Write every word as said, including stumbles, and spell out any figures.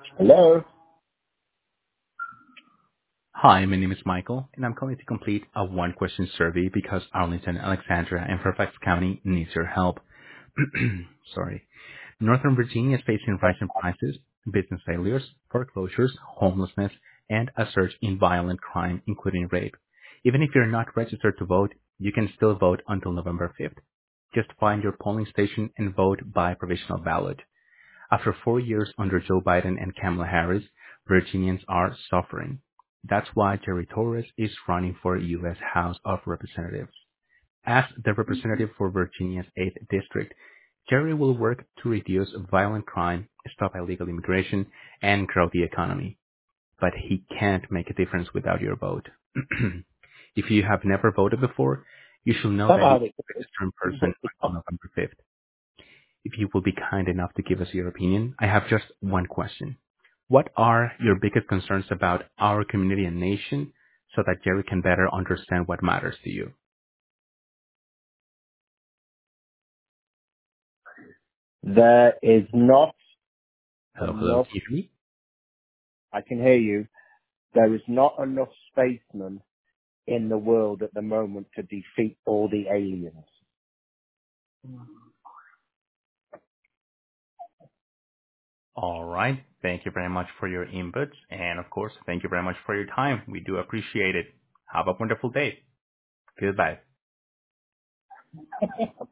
Hello. Hi, my name is Michael, and I'm calling to complete a one-question survey because Arlington, Alexandria, and Fairfax County needs your help. Sorry. Northern Virginia is facing rising prices, business failures, foreclosures, homelessness, and a surge in violent crime, including rape. Even if you're not registered to vote, you can still vote until November fifth. Just find your polling station and vote by provisional ballot. After four years under Joe Biden and Kamala Harris, Virginians are suffering. That's why Jerry Torres is running for U S House of Representatives. As the representative for Virginia's eighth District, Jerry will work to reduce violent crime, stop illegal immigration, and grow the economy. But he can't make a difference without your vote. If you have never voted before, you should know that you Somehow can it, register in it, person until November fifth. If you will be kind enough to give us your opinion, I have just one question. What are your biggest concerns about our community and nation so that Jerry can better understand what matters to you? there is not Hello, hello, enough, can you hear me? I can hear you, there is not enough spacemen in the world at the moment to defeat all the aliens. All right. Thank you very much for your inputs. And of course, thank you very much for your time. We do appreciate it. Have a wonderful day. Goodbye.